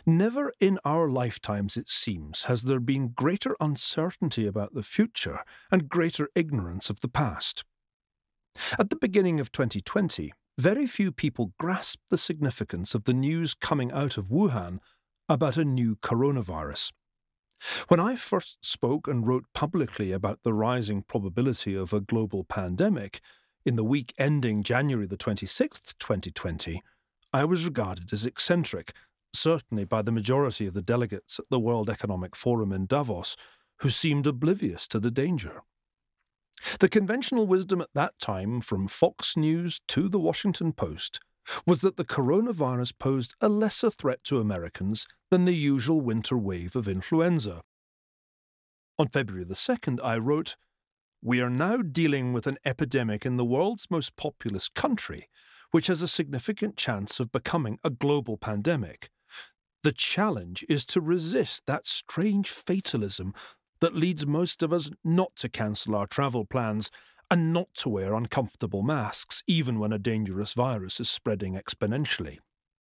Never in our lifetimes, it seems, has there been greater uncertainty about the future and greater ignorance of the past. At the beginning of 2020, very few people grasped the significance of the news coming out of Wuhan about a new coronavirus. When I first spoke and wrote publicly about the rising probability of a global pandemic, in the week ending January the 26th, 2020, I was regarded as eccentric, certainly by the majority of the delegates at the World Economic Forum in Davos, who seemed oblivious to the danger. The conventional wisdom at that time, from Fox News to the Washington Post, was that the coronavirus posed a lesser threat to Americans than the usual winter wave of influenza. On February the 2nd, I wrote, "We are now dealing with an epidemic in the world's most populous country, which has a significant chance of becoming a global pandemic. The challenge is to resist that strange fatalism that leads most of us not to cancel our travel plans and not to wear uncomfortable masks, even when a dangerous virus is spreading exponentially."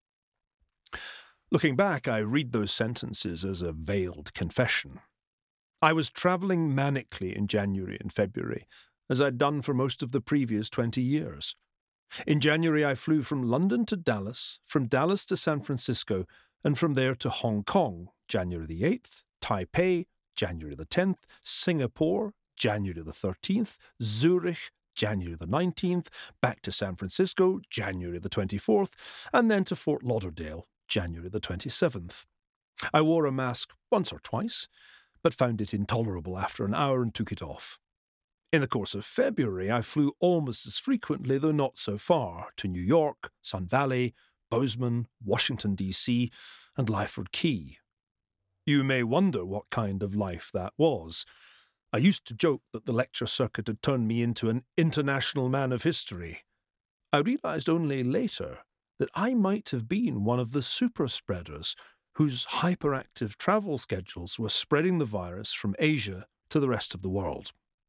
Looking back, I read those sentences as a veiled confession. I was travelling manically in January and February, as I'd done for most of the previous 20 years. In January, I flew from London to Dallas, from Dallas to San Francisco, and from there to Hong Kong, January the 8th, Taipei, January the 10th, Singapore, January the 13th, Zurich, January the 19th, back to San Francisco, January the 24th, and then to Fort Lauderdale, January the 27th. I wore a mask once or twice, but found it intolerable after an hour and took it off. In the course of February, I flew almost as frequently, though not so far, to New York, Sun Valley, Bozeman, Washington, D.C., and Lyford Key. You may wonder what kind of life that was. I used to joke that the lecture circuit had turned me into an international man of history. I realised only later that I might have been one of the super spreaders whose hyperactive travel schedules were spreading the virus from Asia to the rest of the world.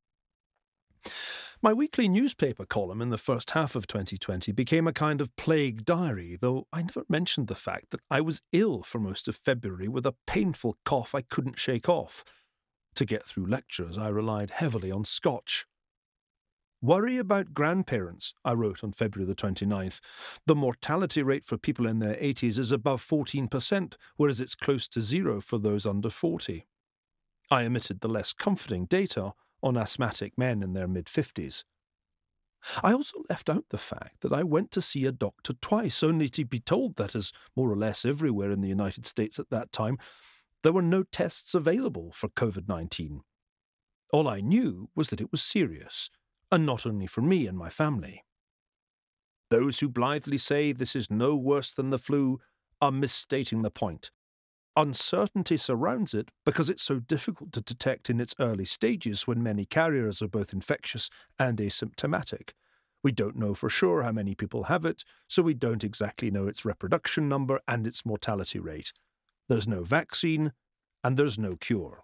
My weekly newspaper column in the first half of 2020 became a kind of plague diary, though I never mentioned the fact that I was ill for most of February with a painful cough I couldn't shake off. To get through lectures, I relied heavily on scotch. "Worry about grandparents," I wrote on February the 29th. "The mortality rate for people in their 80s is above 14%, whereas it's close to zero for those under 40. I omitted the less comforting data on asthmatic men in their mid-50s. I also left out the fact that I went to see a doctor twice, only to be told that, as more or less everywhere in the United States at that time, there were no tests available for COVID-19. All I knew was that it was serious, and not only for me and my family. Those who blithely say this is no worse than the flu are misstating the point. Uncertainty surrounds it because it's so difficult to detect in its early stages when many carriers are both infectious and asymptomatic. We don't know for sure how many people have it, so we don't exactly know its reproduction number and its mortality rate. There's no vaccine, and there's no cure."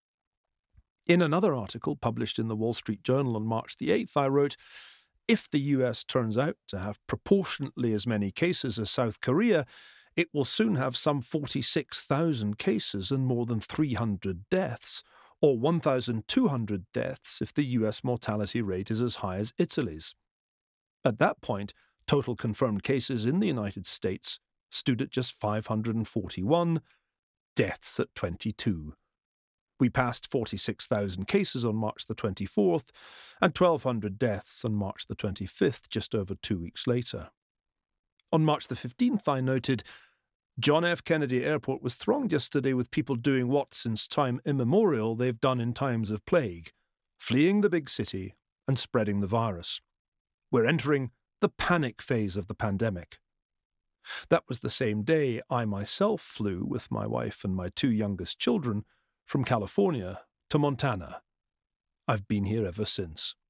In another article published in the Wall Street Journal on March the 8th, I wrote, "If the US turns out to have proportionately as many cases as South Korea, it will soon have some 46,000 cases and more than 300 deaths, or 1,200 deaths if the US mortality rate is as high as Italy's." At that point, total confirmed cases in the United States stood at just 541, deaths at 22. We passed 46,000 cases on March the 24th and 1,200 deaths on March the 25th, just over 2 weeks later. On March the 15th, I noted, "John F. Kennedy Airport was thronged yesterday with people doing what, since time immemorial, they've done in times of plague, fleeing the big city and spreading the virus. We're entering the panic phase of the pandemic." That was the same day I myself flew with my wife and my 2 youngest children from California to Montana. I've been here ever since.